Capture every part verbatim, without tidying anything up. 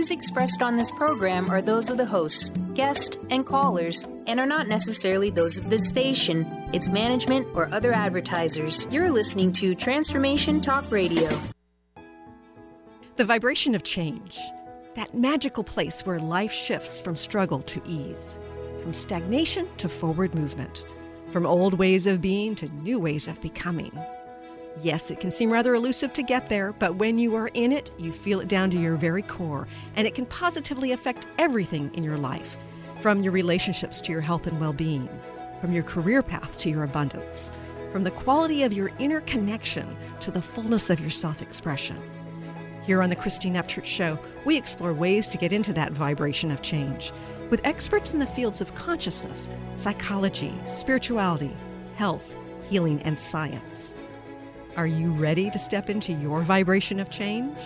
views expressed on this program are those of the hosts, guests, and callers, and are not necessarily those of this station, its management, or other advertisers. You're listening to Transformation Talk Radio. The vibration of change, that magical place where life shifts from struggle to ease, from stagnation to forward movement, from old ways of being to new ways of becoming. Yes, it can seem rather elusive to get there, but when you are in it, you feel it down to your very core, and it can positively affect everything in your life, from your relationships to your health and well-being, from your career path to your abundance, from the quality of your inner connection to the fullness of your self-expression. Here on the Christine Upchurch Show, we explore ways to get into that vibration of change with experts in the fields of consciousness, psychology, spirituality, health, healing, and science. Are you ready to step into your vibration of change?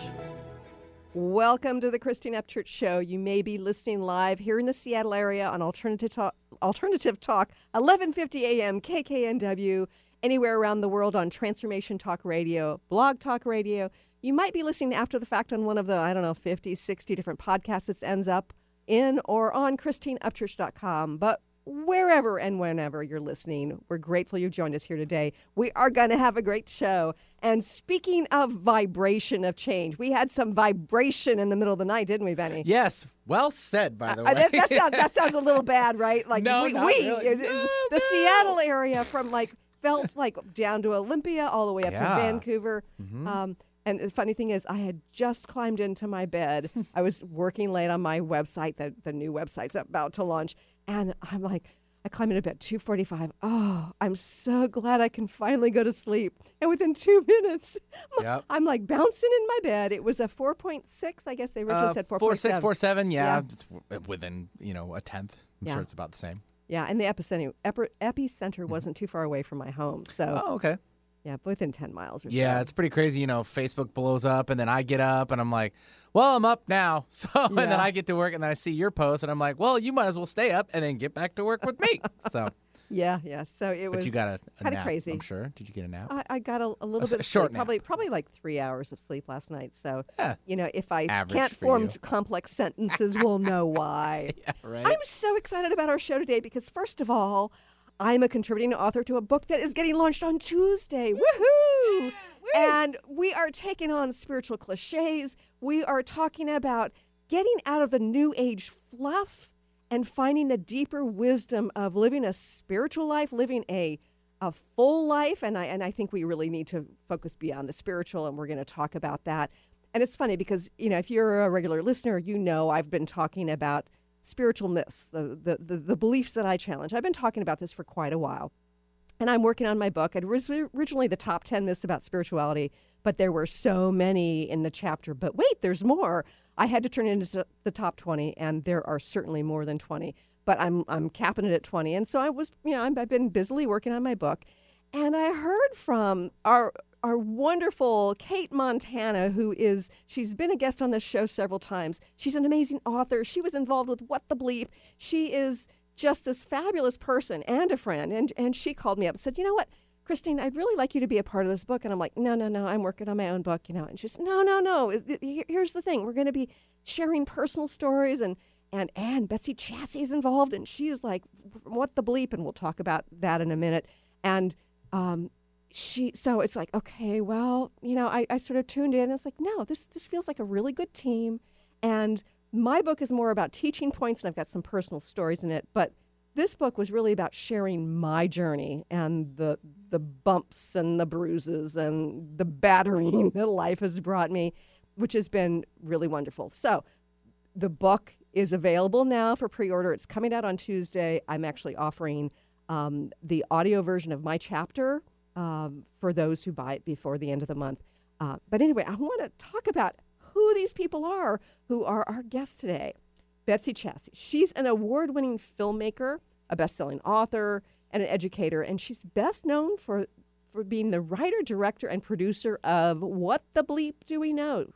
Welcome to the Christine Upchurch Show. You may be listening live here in the Seattle area on Alternative Talk, Alternative Talk, eleven fifty a.m. K K N W, anywhere around the world on Transformation Talk Radio, Blog Talk Radio. You might be listening after the fact on one of the, I don't know, fifty, sixty different podcasts that ends up in or on Christine Upchurch dot com. But wherever and whenever you're listening, we're grateful you joined us here today. We are going to have a great show. And speaking of vibration of change, we had some vibration in the middle of the night, didn't we, Benny? Yes. Well said, by the uh, way. That, that, sounds, that sounds a little bad, right? Like no, we, not we really. is, No, is no. the Seattle area from like felt like down to Olympia all the way up Yeah. to Vancouver. Mm-hmm. Um, and the funny thing is, I had just climbed into my bed. I was working late on my website, the, the new website's about to launch. And I'm like, I climbed into bed two forty-five. Oh, I'm so glad I can finally go to sleep. And within two minutes, Yep. I'm like bouncing in my bed. It was a four point six. I guess they originally Uh, said four four point seven. six, four seven, yeah. Yeah. It's w- within, you know, a tenth. I'm Yeah. sure it's about the same. Yeah, and the epicenter, epi- epicenter wasn't too far away from my home. So, Oh, okay. yeah, within ten miles or Yeah, so. it's pretty crazy. You know, Facebook blows up, and then I get up, and I'm like, well, I'm up now. So, and Yeah. then I get to work, and then I see your post, and I'm like, well, you might as well stay up and then get back to work with me. So, Yeah, yeah. So it but was you got a, a kinda nap, crazy. I'm sure. Did you get a nap? I, I got a, a little A bit of short sleep, nap. probably probably like three hours of sleep last night. So, Yeah. you know, if I Average can't for form you. complex sentences, we'll know why. Yeah, right? I'm so excited about our show today because, first of all, I'm a contributing author to a book that is getting launched on Tuesday. Woohoo! And we are taking on spiritual cliches. We are talking about getting out of the new age fluff and finding the deeper wisdom of living a spiritual life, living a a full life. And I and I think we really need to focus beyond the spiritual, and we're going to talk about that. And it's funny because, you know, if you're a regular listener, you know I've been talking about spiritual myths, the, the, the, the beliefs that I challenge. I've been talking about this for quite a while. And I'm working on my book. It was originally the top ten myths about spirituality, but there were so many in the chapter. But wait, there's more. I had to turn it into the top twenty, and there are certainly more than twenty. But I'm I'm capping it at twenty. And so I was, you know, I'm, I've been busily working on my book. And I heard from our our wonderful Kate Montana, who is, she's been a guest on this show several times. She's an amazing author. She was involved with What the Bleep. She is just this fabulous person and a friend. And, and she called me up and said, you know what, Christine, I'd really like you to be a part of this book. And I'm like, no, no, no, I'm working on my own book, you know. And she's, no, no, no. It- it- Here's the thing. We're going to be sharing personal stories. And, and, and Betsy Chassey is involved. And she's like, What the Bleep? And we'll talk about that in a minute. And, um, she, so it's like, okay, well, you know, I, I sort of tuned in and it's like, no, this, this feels like a really good team. And my book is more about teaching points and I've got some personal stories in it, but this book was really about sharing my journey and the, the bumps and the bruises and the battering that life has brought me, which has been really wonderful. So the book is available now for pre-order. It's coming out on Tuesday. I'm actually offering um, the audio version of my chapter Um, for those who buy it before the end of the month. Uh, but anyway, I want to talk about who these people are who are our guests today. Betsy Chassey. She's an award-winning filmmaker, a best-selling author, and an educator, and she's best known for, for being the writer, director, and producer of What the Bleep Do We Know?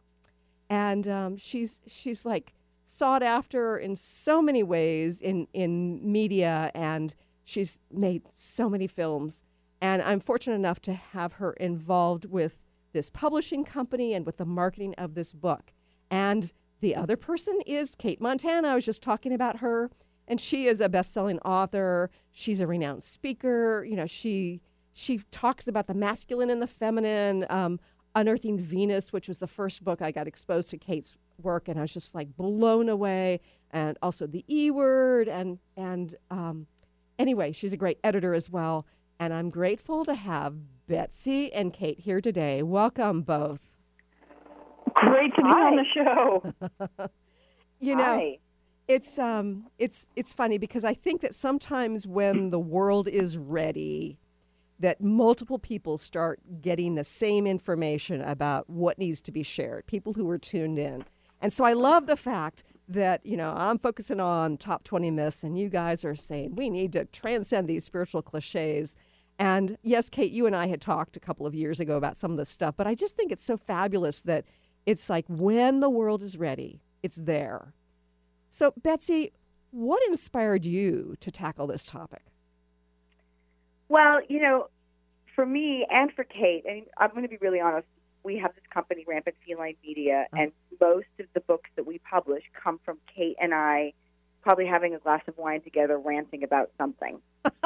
And um, she's she's like sought after in so many ways in, in media, and she's made so many films. And I'm fortunate enough to have her involved with this publishing company and with the marketing of this book. And the other person is Kate Montana. I was just talking about her, and she is a best-selling author. She's a renowned speaker. You know, she she talks about the masculine and the feminine, um, Unearthing Venus, which was the first book I got exposed to Kate's work, and I was just like blown away. And also the E Word, and and um, anyway, she's a great editor as well. And I'm grateful to have Betsy and Kate here today. Welcome both. Great to be Hi. on the show. You know, Hi. it's um, it's it's funny because I think that sometimes when the world is ready, that multiple people start getting the same information about what needs to be shared. People who are tuned in, and so I love the fact that, you know, I'm focusing on top twenty myths, and you guys are saying we need to transcend these spiritual cliches. And yes, Kate, you and I had talked a couple of years ago about some of this stuff, but I just think it's so fabulous that it's like when the world is ready, it's there. So, Betsy, what inspired you to tackle this topic? Well, you know, for me and for Kate, and I'm going to be really honest, we have this company, Rampant Feline Media, and most of the books that we publish come from Kate and I probably having a glass of wine together, ranting about something.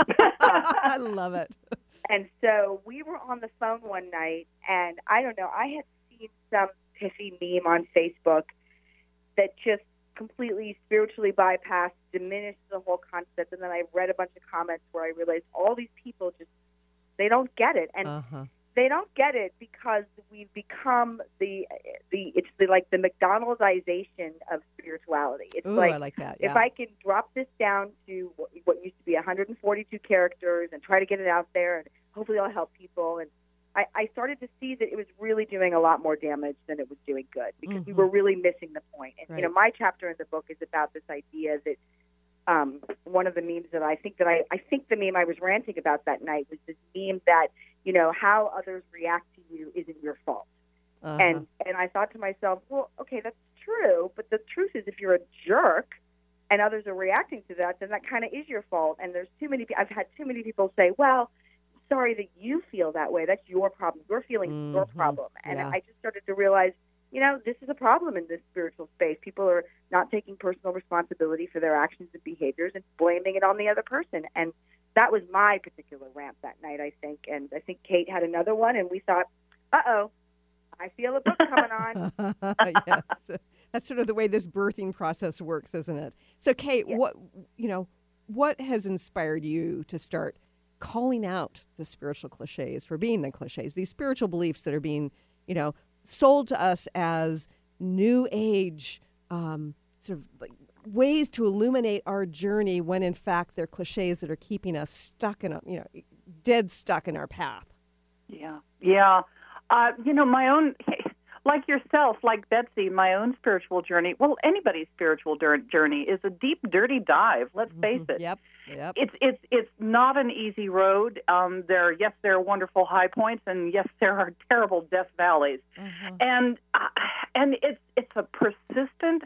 I love it. And so we were on the phone one night, and I don't know, I had seen some pithy meme on Facebook that just completely spiritually bypassed, diminished the whole concept, and then I read a bunch of comments where I realized all these people just, they don't get it. And Uh-huh. they don't get it because we've become the the it's the like the McDonaldization of spirituality. It's Ooh, like, I like that. if Yeah. I can drop this down to what, what used to be one hundred forty-two characters and try to get it out there, and hopefully I'll help people. And I, I started to see that it was really doing a lot more damage than it was doing good, because we Mhm. were really missing the point. And you know, Right. my chapter in the book is about this idea that um, one of the memes that I think that I, I think the meme I was ranting about that night was this meme that, you know, how others react to you isn't your fault. Uh-huh. And and I thought to myself, well, okay, that's true, but the truth is, if you're a jerk and others are reacting to that, then that kind of is your fault. And there's too many. I've had too many people say, well, sorry that you feel that way. That's your problem. Your feelings, your Mhm. problem. And Yeah. I just started to realize, you know, this is a problem in this spiritual space. People are not taking personal responsibility for their actions and behaviors and blaming it on the other person. And that was my particular rant that night, I think. And I think Kate had another one, and we thought, uh-oh, I feel a book coming on. Yes. That's sort of the way this birthing process works, isn't it? So, Kate, Yes. what, you know, what has inspired you to start calling out the spiritual cliches for being the cliches, these spiritual beliefs that are being, you know, sold to us as new age um, sort of like ways to illuminate our journey, when in fact they're cliches that are keeping us stuck in a, you know, dead stuck in our path. Yeah, yeah. Uh, you know, my own, like yourself, like Betsy, my own spiritual journey, well, anybody's spiritual dur- journey is a deep, dirty dive, let's face it. Yep, yep. It's it's it's not an easy road. Um, there, yes, there are wonderful high points, and yes, there are terrible death valleys. Uh-huh. And uh, and it's it's a persistent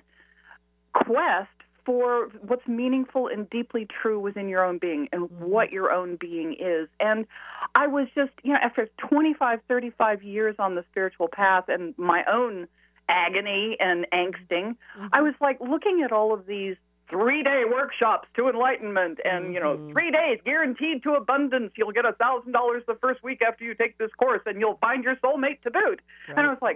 quest for what's meaningful and deeply true within your own being and Mm-hmm. what your own being is. And I was just, you know, after twenty-five, thirty-five years on the spiritual path and my own agony and angsting, Mm-hmm. I was like looking at all of these three-day workshops to enlightenment and, you know, Mhm. three days guaranteed to abundance. You'll get one thousand dollars the first week after you take this course, and you'll find your soulmate to boot. Right. And I was like,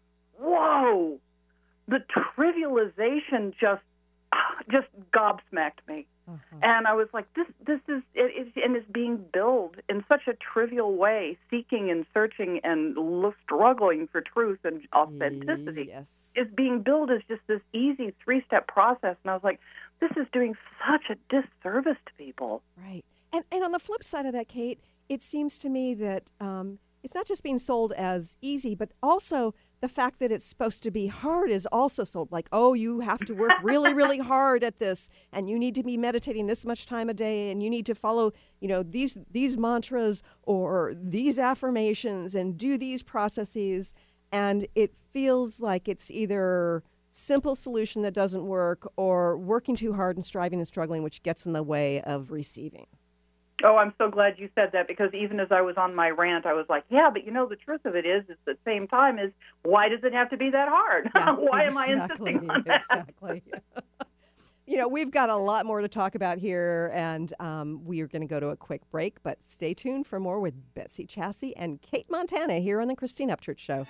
whoa, the trivialization just just gobsmacked me. Uh-huh. And I was like, this this is, it, it, and it's being billed in such a trivial way, seeking and searching and lo- struggling for truth and authenticity. Yes. Is being billed as just this easy three-step process. And I was like, this is doing such a disservice to people. Right. And and on the flip side of that, Kate, it seems to me that um, it's not just being sold as easy, but also the fact that it's supposed to be hard is also sold. Like, oh, you have to work really, really hard at this, and you need to be meditating this much time a day, and you need to follow, you know, these these mantras or these affirmations and do these processes. And it feels like it's either simple solution that doesn't work or working too hard and striving and struggling, which gets in the way of receiving. Oh, I'm so glad you said that, because even as I was on my rant, I was like, yeah, but you know, the truth of it is, at the same time, is why does it have to be that hard? Yeah, why exactly, am I insisting on that? Exactly. You know, we've got a lot more to talk about here, and um, we are going to go to a quick break, but stay tuned for more with Betsy Chasse and Kate Montana here on The Christine Upchurch Show.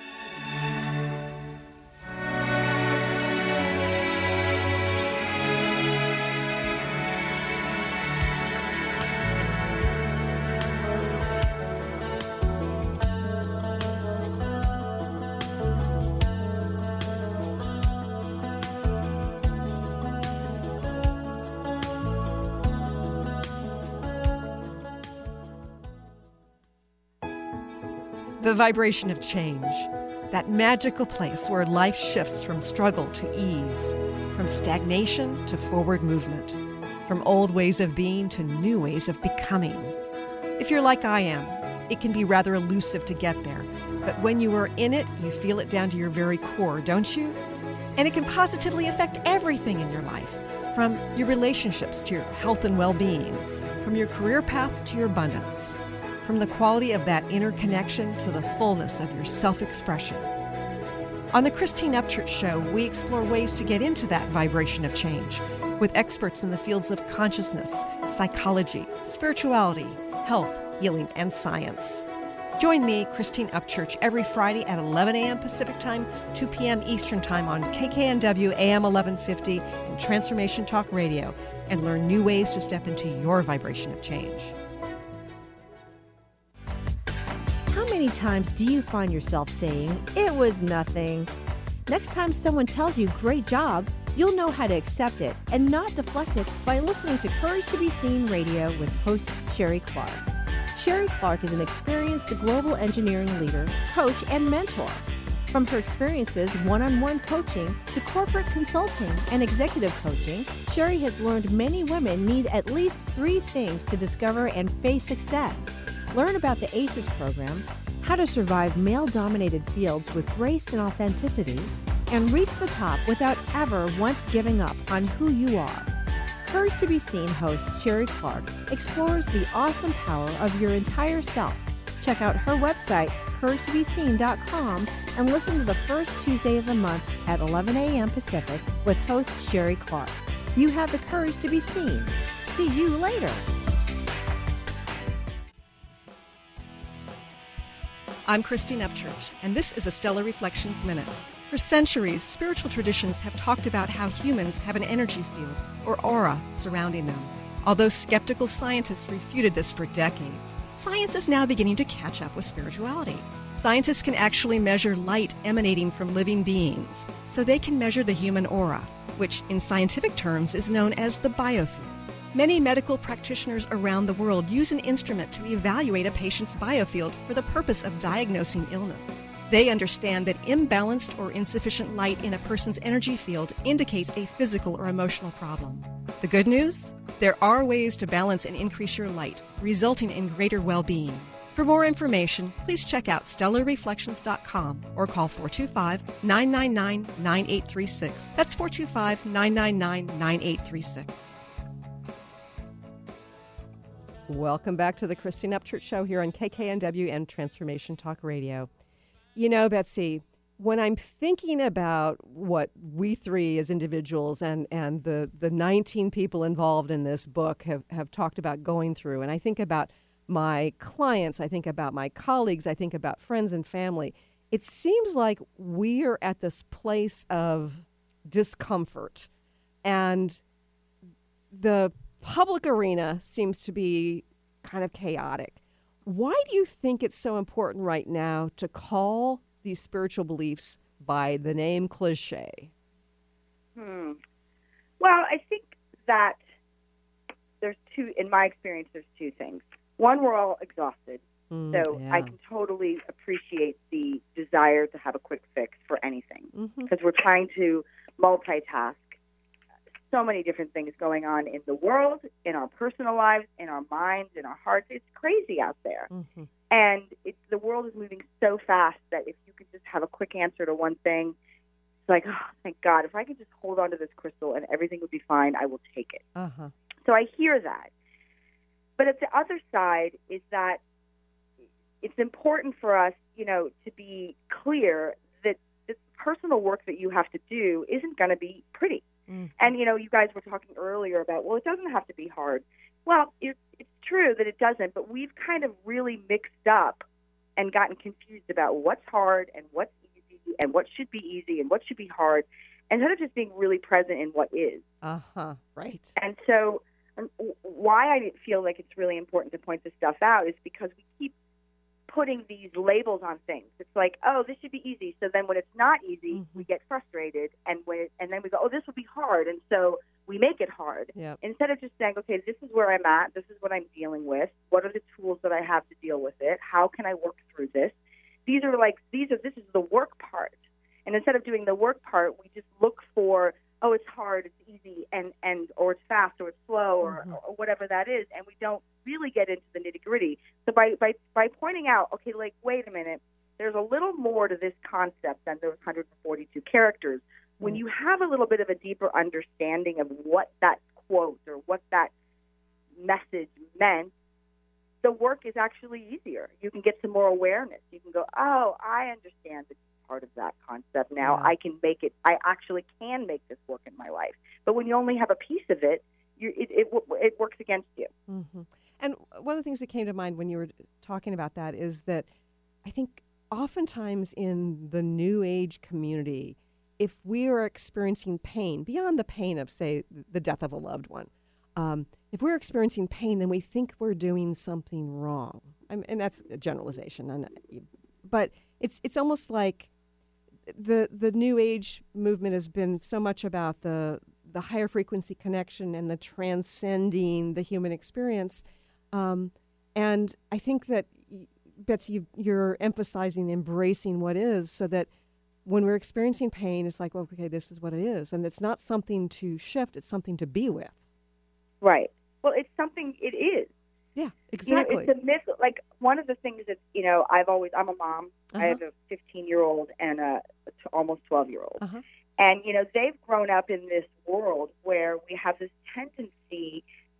The vibration of change, that magical place where life shifts from struggle to ease, from stagnation to forward movement, from old ways of being to new ways of becoming. If you're like I am, it can be rather elusive to get there, but when you are in it, you feel it down to your very core, don't you? And it can positively affect everything in your life, from your relationships to your health and well-being, from your career path to your abundance, from the quality of that inner connection to the fullness of your self-expression. On the Christine Upchurch Show, we explore ways to get into that vibration of change with experts in the fields of consciousness, psychology, spirituality, health, healing, and science. Join me, Christine Upchurch, every Friday at eleven a.m. Pacific Time, two p.m. Eastern Time on K K N W A M eleven fifty and Transformation Talk Radio, and learn new ways to step into your vibration of change. How many times do you find yourself saying, "It was nothing"? Next time someone tells you, "Great job," you'll know how to accept it and not deflect it by listening to Courage to be Seen Radio with host Sherry Clark. Sherry Clark is an experienced global engineering leader, coach, and mentor. From her experiences one-on-one coaching to corporate consulting and executive coaching, Sherry has learned many women need at least three things to discover and face success. Learn about the ACES program, how to survive male-dominated fields with grace and authenticity, and reach the top without ever once giving up on who you are. Courage to be Seen host Sherry Clark explores the awesome power of your entire self. Check out her website, courage to be seen dot com, and listen to the first Tuesday of the month at eleven a.m. Pacific with host Sherry Clark. You have the courage to be seen. See you later. I'm Christine Upchurch, and this is a Stellar Reflections Minute. For centuries, spiritual traditions have talked about how humans have an energy field, or aura, surrounding them. Although skeptical scientists refuted this for decades, science is now beginning to catch up with spirituality. Scientists can actually measure light emanating from living beings, so they can measure the human aura, which in scientific terms is known as the biofield. Many medical practitioners around the world use an instrument to evaluate a patient's biofield for the purpose of diagnosing illness. They understand that imbalanced or insufficient light in a person's energy field indicates a physical or emotional problem. The good news? There are ways to balance and increase your light, resulting in greater well-being. For more information, please check out stellar reflections dot com or call four two five, nine nine nine, nine eight three six. That's four two five, nine nine nine, nine eight three six. Welcome back to the Christine Upchurch Show here on K K N W and Transformation Talk Radio. You know, Betsy, when I'm thinking about what we three as individuals and, and the, the nineteen people involved in this book have, have talked about going through, and I think about my clients, I think about my colleagues, I think about friends and family, it seems like we are at this place of discomfort. And the public arena seems to be kind of chaotic. Why do you think it's so important right now to call these spiritual beliefs by the name cliche? Hmm. Well, I think that there's two, in my experience, there's two things. One, we're all exhausted. Mm, so yeah. I can totally appreciate the desire to have a quick fix for anything because mm-hmm. we're trying to multitask. So many different things going on in the world, in our personal lives, in our minds, in our hearts. It's crazy out there. Mm-hmm. And it's, the world is moving so fast that if you could just have a quick answer to one thing, it's like, oh, thank God, if I could just hold on to this crystal and everything would be fine, I will take it. Uh-huh. So I hear that. but at the other side is that it's important for us, you know, to be clear that the personal work that you have to do isn't going to be pretty. Mm. And, you know, you guys were talking earlier about, well, it doesn't have to be hard. Well, it, it's true that it doesn't, but we've kind of really mixed up and gotten confused about what's hard and what's easy and what should be easy and what should be hard, instead of just being really present in what is. Uh-huh, right. And so um, why I feel like it's really important to point this stuff out is because we keep putting these labels on things. It's like, oh, this should be easy. So then when it's not easy, mm-hmm. we get frustrated, and when it, and then we go, oh, this will be hard, and so we make it hard. Yep. Instead of just saying, okay, this is where I'm at, this is what I'm dealing with, what are the tools that I have to deal with it, how can I work through this? These are like, these are, this is the work part. And instead of doing the work part, we just look for, oh, it's hard, it's easy, and, and or it's fast, or it's slow, or, mm-hmm. or whatever that is, and we don't really get into the nitty-gritty. So by, by, by pointing out, okay, like, wait a minute, there's a little more to this concept than those one hundred forty-two characters. When mm-hmm. you have a little bit of a deeper understanding of what that quote or what that message meant, the work is actually easier. You can get some more awareness. You can go, oh, I understand this part of that concept now. Yeah. I can make it, I actually can make this work in my life. But when you only have a piece of it, you, it, it, it works against you. Mm-hmm. And one of the things that came to mind when you were talking about that is that I think oftentimes in the New Age community, if we are experiencing pain, beyond the pain of, say, the death of a loved one, um, if we're experiencing pain, then we think we're doing something wrong. I mean, and that's a generalization. And, but it's it's almost like the the New Age movement has been so much about the the higher frequency connection and the transcending the human experience. Um, and I think that, Betsy, you, you're emphasizing embracing what is, so that when we're experiencing pain, it's like, well, okay, this is what it is. And it's not something to shift, it's something to be with. Right. Well, it's something, it is. Yeah, exactly. You know, it's a myth. Like, one of the things that, you know, I've always, I'm a mom. Uh-huh. I have a fifteen-year-old and a t- almost twelve-year-old. Uh-huh. And, you know, they've grown up in this world where we have this tendency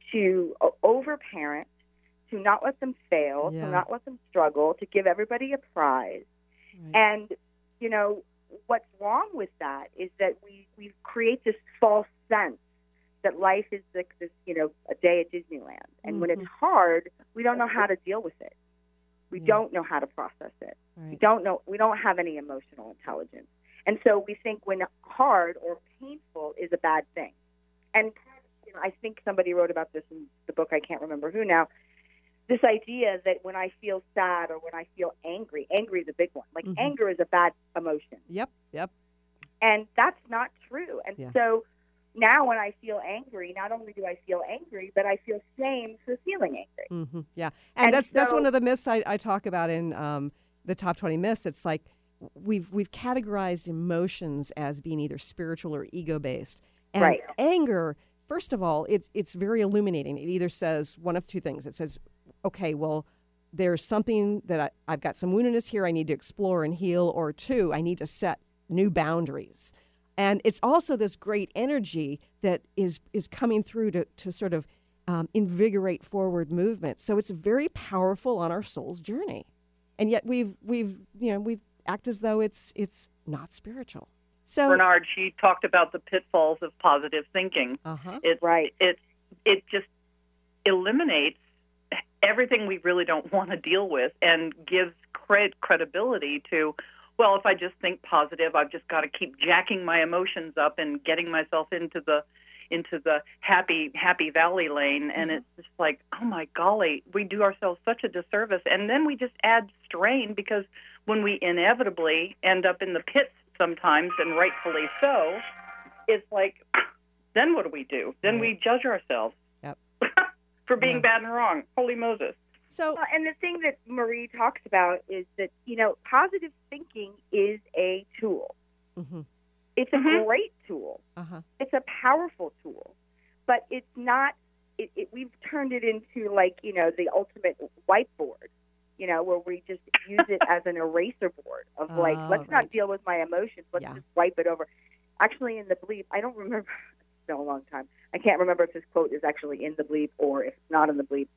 to uh, overparent, to not let them fail, Yeah. to not let them struggle, to give everybody a prize. Right. And, you know, what's wrong with that is that we, we create this false sense that life is like this, you know, a day at Disneyland. And mm-hmm. when it's hard, we don't know how to deal with it. We Yeah. don't know how to process it. Right. We don't know, we don't have any emotional intelligence. And so we think when hard or painful is a bad thing. And you know, I think somebody wrote about this in the book, I can't remember who now, this idea that when I feel sad or when I feel angry, angry is a big one. Like, mm-hmm. anger is a bad emotion. Yep, yep. And that's not true. And Yeah. so now when I feel angry, not only do I feel angry, but I feel shame for feeling angry. Mm-hmm. Yeah. And, And that's that's so- one of the myths I, I talk about in um, the top twenty myths. It's like we've we've categorized emotions as being either spiritual or ego-based. And Right. anger, first of all, it's it's very illuminating. It either says one of two things. It says, okay, well, there's something that I, I've got some woundedness here I need to explore and heal, or two, I need to set new boundaries. And it's also this great energy that is is coming through to, to sort of um, invigorate forward movement. So it's very powerful on our soul's journey. And yet we've we've you know we've act as though it's it's not spiritual. So Bernard, she talked about the pitfalls of positive thinking. uh-huh. It Right. it it just eliminates everything we really don't want to deal with and gives cred- credibility to, well, if I just think positive, I've just got to keep jacking my emotions up and getting myself into the into the happy happy valley lane. And Mm-hmm. it's just like, oh my golly, we do ourselves such a disservice. And then we just add strain, because when we inevitably end up in the pits sometimes, and rightfully so, it's like, then what do we do? Then Right. we judge ourselves. Yep. For being Yeah. bad and wrong. Holy Moses. So Well, and the thing that Marie talks about is that, you know, positive thinking is a tool. mm-hmm. It's a Mhm. great tool. uh-huh. It's a powerful tool. But it's not, it, it, we've turned it into, like, you know, the ultimate whiteboard, you know, where we just use it as an eraser board of, like, Oh, let's right. not deal with my emotions. Let's Yeah. just wipe it over. Actually, in the Bleep, I don't remember, it's been a long time. I can't remember if this quote is actually in the Bleep or if it's not in the Bleep, but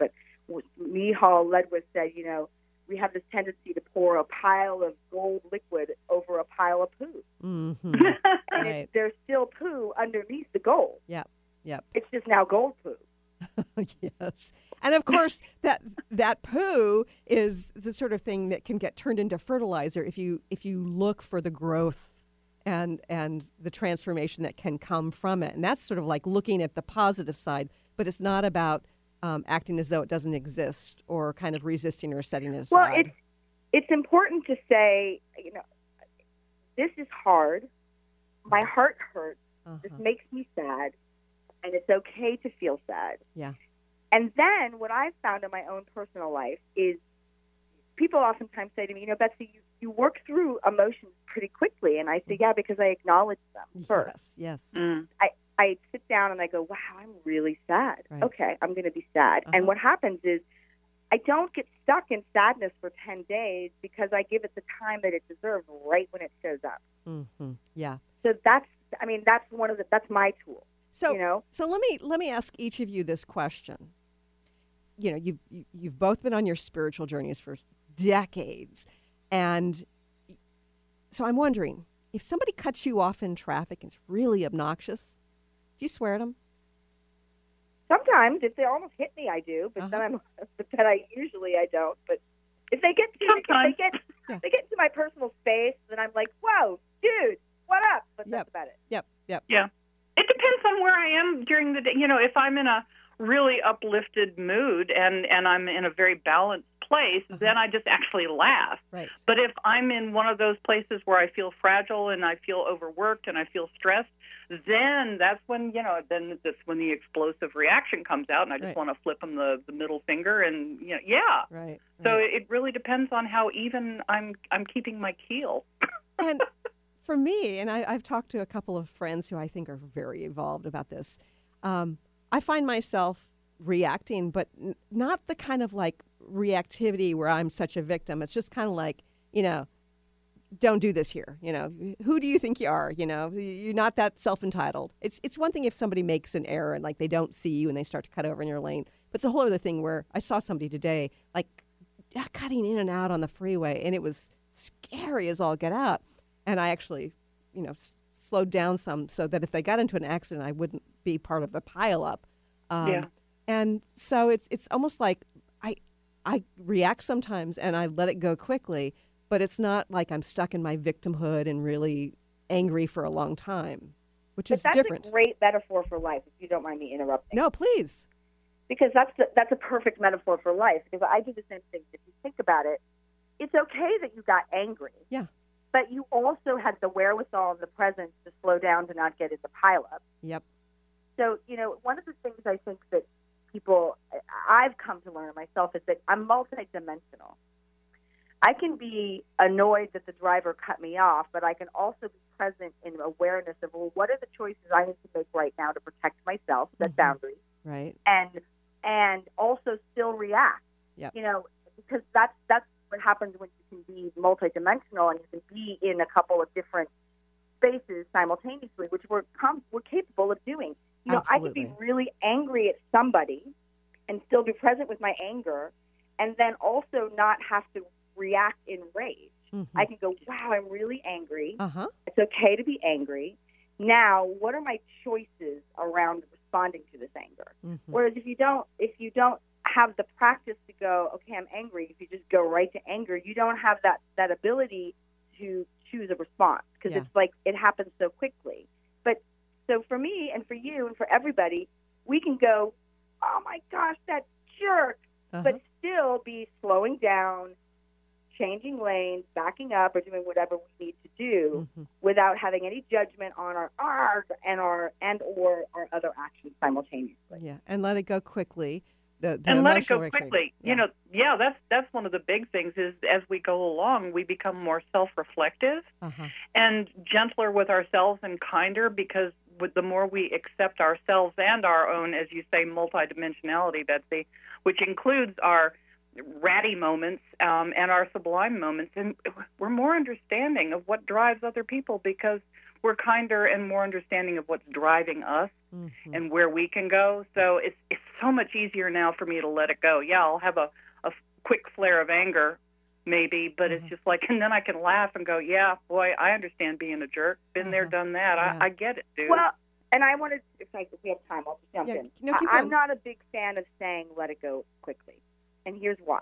Michal Ledwith said, you know, we have this tendency to pour a pile of gold liquid over a pile of poo. Mm-hmm. And Right. it, there's still poo underneath the gold. Yep. Yep. It's just now gold poo. Yes. And of course, that that poo is the sort of thing that can get turned into fertilizer if you if you look for the growth and and the transformation that can come from it. And that's sort of like looking at the positive side, but it's not about um, acting as though it doesn't exist or kind of resisting or setting it aside. Well, it's it's important to say, you know, this is hard. My heart hurts. Uh-huh. This makes me sad, and it's okay to feel sad. Yeah. And then what I've found in my own personal life is people oftentimes say to me, you know, Betsy, you, you work through emotions pretty quickly. And I say, yeah, because I acknowledge them first. Yes. Yes. Mm. I, I sit down and I go, wow, I'm really sad. Right. Okay, I'm going to be sad. Uh-huh. And what happens is I don't get stuck in sadness for ten days because I give it the time that it deserves right when it shows up. Mm-hmm. Yeah. So that's, I mean, that's one of the, that's my tool. So, you know? so let me let me ask each of you this question. You know, you've you- you've both been on your spiritual journeys for decades, and so I'm wondering if somebody cuts you off in traffic and it's really obnoxious, do you swear at them? Sometimes if they almost hit me, I do, but Uh-huh. then I'm, but then I usually I don't. But if they get to, if Sometimes. they get Yeah. if they get into my personal space, then I'm like, whoa, dude, what up? But Yep. that's about it. Yep. Yep. Yeah. It depends on where I am during the day. You know, if I'm in a really uplifted mood and, and I'm in a very balanced place, Uh-huh. then I just actually laugh. Right. But if I'm in one of those places where I feel fragile and I feel overworked and I feel stressed, then that's when, you know, then that's when the explosive reaction comes out and I just Right. want to flip them the, the middle finger and, you know, yeah. Right. So right. it really depends on how even I'm I'm keeping my keel. And for me, and I, I've talked to a couple of friends who I think are very evolved about this, um, I find myself reacting, but n- not the kind of like reactivity where I'm such a victim. It's just kind of like, you know, don't do this here. You know, who do you think you are? You know, you're not that self-entitled. It's it's one thing if somebody makes an error and like they don't see you and they start to cut over in your lane. But it's a whole other thing where I saw somebody today like cutting in and out on the freeway, and it was scary as all get out. And I actually, you know, s- slowed down some so that if they got into an accident, I wouldn't be part of the pileup. Um, Yeah. And so it's it's almost like I I react sometimes and I let it go quickly, but it's not like I'm stuck in my victimhood and really angry for a long time, which But is that's different. a great metaphor for life, if you don't mind me interrupting. No, please. Because that's the, that's a perfect metaphor for life. Because I do the same thing. If you think about it, it's okay that you got angry. Yeah. But you also had the wherewithal and the presence to slow down to not get in the pileup. Yep. So, you know, one of the things I think that people, I've come to learn myself is that I'm multidimensional. I can be annoyed that the driver cut me off, but I can also be present in awareness of, well, what are the choices I need to make right now to protect myself, set Mhm. boundaries, Right. and and also still react. Yep. You know, because that's that's what happens when you can be multidimensional and you can be in a couple of different spaces simultaneously, which we're com- we're capable of doing. You know, I could be Absolutely. really angry at somebody and still be present with my anger, and then also not have to react in rage. Mm-hmm. I can go, wow, I'm really angry. Uh-huh. It's okay to be angry. Now, what are my choices around responding to this anger? Mm-hmm. Whereas if you don't, if you don't have the practice to go, okay, I'm angry. If you just go right to anger, you don't have that that ability to choose a response because Yeah. it's like it happens so quickly. But so for me and for you and for everybody, we can go, oh my gosh, that jerk, Uh-huh. but still be slowing down, changing lanes, backing up, or doing whatever we need to do Mhm. without having any judgment on our our and our and or our other actions simultaneously. Yeah, and let it go quickly. The, the and let it emotional go reaction. quickly. Yeah. You know, yeah, that's that's one of the big things is as we go along, we become more self-reflective Uh-huh. and gentler with ourselves and kinder because with the more we accept ourselves and our own, as you say, multidimensionality, Betsy, which includes our ratty moments um, and our sublime moments, and we're more understanding of what drives other people because we're kinder and more understanding of what's driving us Mhm. and where we can go. So it's it's so much easier now for me to let it go. Yeah, I'll have a, a quick flare of anger, maybe, but mm-hmm. it's just like, and then I can laugh and go, yeah, boy, I understand being a jerk. Been mm-hmm. there, done that. Yeah. I, I get it, dude. Well, and I wanted, if, I, if we have time, I'll just jump yeah, in. No, I, I'm not a big fan of saying let it go quickly, and here's why.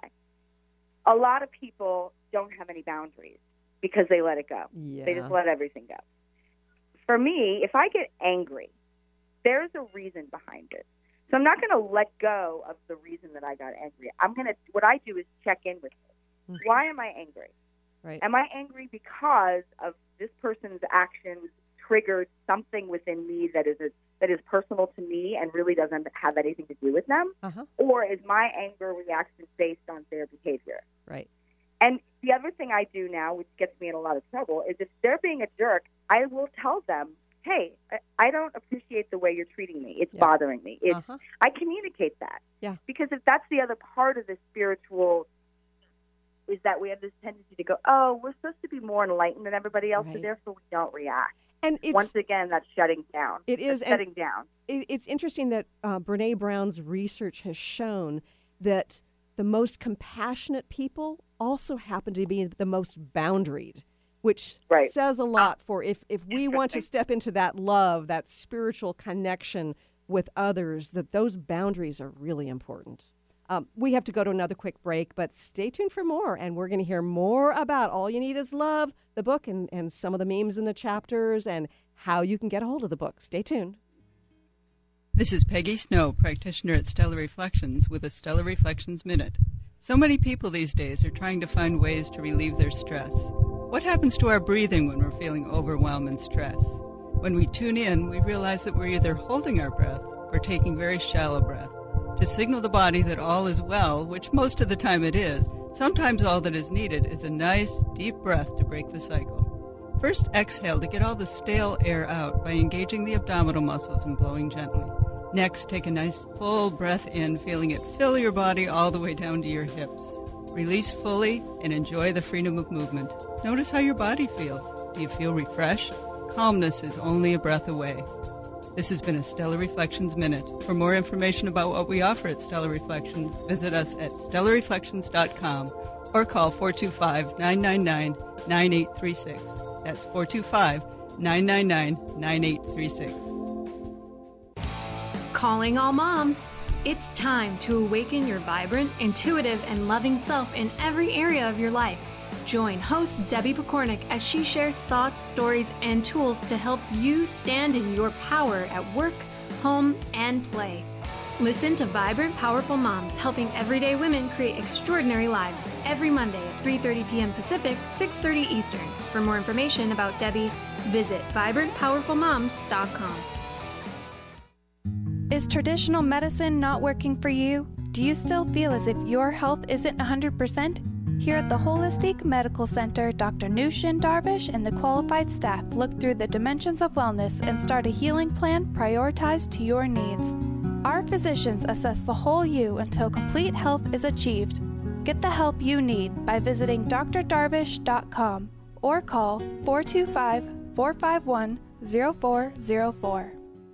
A lot of people don't have any boundaries because they let it go. Yeah. They just let everything go. For me, if I get angry, there's a reason behind it. So I'm not going to let go of the reason that I got angry. I'm going to, what I do is check in with it. Mm-hmm. Why am I angry? Right. Am I angry because of this person's actions triggered something within me that is a, that is personal to me and really doesn't have anything to do with them? Uh-huh. Or is my anger reaction based on their behavior? Right. And the other thing I do now, which gets me in a lot of trouble, is if they're being a jerk, I will tell them, hey, I don't appreciate the way you're treating me. It's yeah. bothering me. It's, uh-huh. I communicate that. Yeah. Because if that's the other part of the spiritual, is that we have this tendency to go, oh, we're supposed to be more enlightened than everybody else, right. so therefore we don't react. And it's, once again, that's shutting down. It is that's shutting down. It, it's interesting that uh, Brene Brown's research has shown that the most compassionate people also happen to be the most boundaried, which right. says a lot for if, if we want to step into that love, that spiritual connection with others, that those boundaries are really important. Um, we have to go to another quick break, but stay tuned for more, and we're going to hear more about All You Need Is Love, the book, and, and some of the memes in the chapters, and how you can get a hold of the book. Stay tuned. This is Peggy Snow, practitioner at Stellar Reflections, with a Stellar Reflections Minute. So many people these days are trying to find ways to relieve their stress. What happens to our breathing when we're feeling overwhelm and stress? When we tune in, we realize that we're either holding our breath or taking very shallow breath to signal the body that all is well, which most of the time it is. Sometimes all that is needed is a nice, deep breath to break the cycle. First, exhale to get all the stale air out by engaging the abdominal muscles and blowing gently. Next, take a nice full breath in, feeling it fill your body all the way down to your hips. Release fully and enjoy the freedom of movement. Notice how your body feels. Do you feel refreshed? Calmness is only a breath away. This has been a Stellar Reflections Minute. For more information about what we offer at Stellar Reflections, visit us at stellar reflections dot com or call four two five, nine nine nine, nine eight three six. That's four two five, nine nine nine, nine eight three six. Calling all moms. It's time to awaken your vibrant, intuitive, and loving self in every area of your life. Join host Debbie Pokornik as she shares thoughts, stories, and tools to help you stand in your power at work, home, and play. Listen to Vibrant, Powerful Moms, helping everyday women create extraordinary lives every Monday at three thirty p.m. Pacific, six thirty Eastern. For more information about Debbie, visit vibrant powerful moms dot com. Is traditional medicine not working for you? Do you still feel as if your health isn't one hundred percent? Here at the Holistic Medical Center, Doctor Nushin Darvish and the qualified staff look through the dimensions of wellness and start a healing plan prioritized to your needs. Our physicians assess the whole you until complete health is achieved. Get the help you need by visiting d r darvish dot com or call four two five, four five one, zero four zero four.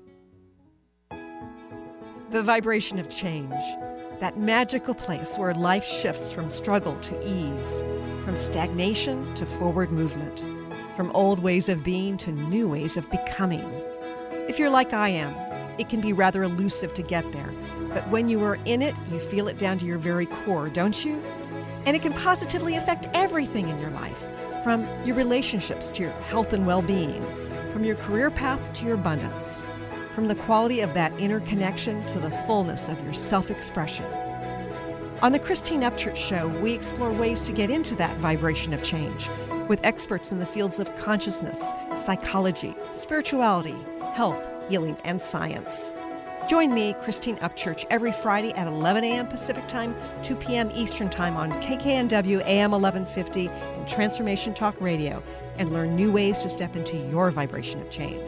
The vibration of change, that magical place where life shifts from struggle to ease, from stagnation to forward movement, from old ways of being to new ways of becoming. If you're like I am, it can be rather elusive to get there, but when you are in it, you feel it down to your very core, don't you? And it can positively affect everything in your life, from your relationships to your health and well-being, from your career path to your abundance, from the quality of that inner connection to the fullness of your self-expression. On the Christine Upchurch Show, we explore ways to get into that vibration of change with experts in the fields of consciousness, psychology, spirituality, health, healing, and science. Join me, Christine Upchurch, every Friday at eleven a.m. Pacific Time, two p.m. Eastern Time on K K N W A M eleven fifty and Transformation Talk Radio, and learn new ways to step into your vibration of change.